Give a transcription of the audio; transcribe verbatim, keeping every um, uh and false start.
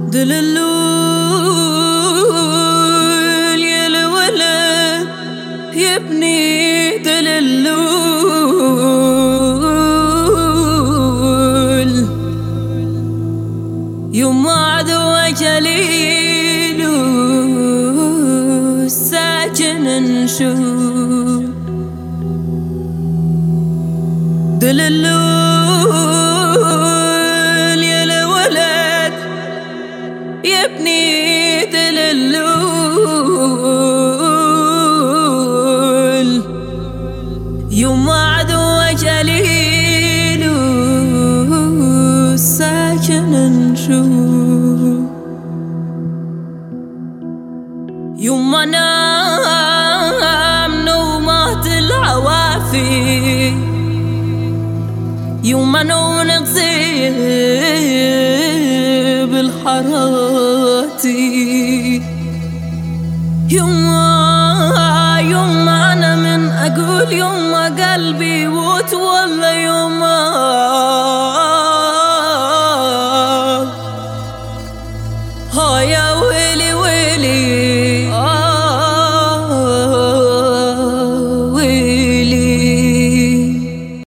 دللول يا الولد يبني دللول يوم عدو جليل ساكن نشوف دللول يا الولد يبني دللول يوم عدو جليل ساكن نشوف يوم ما نام نومات العوافي يوم ما نغزي بالحراتي يوم يوم انا من اقول يوم قلبي وتولى يوم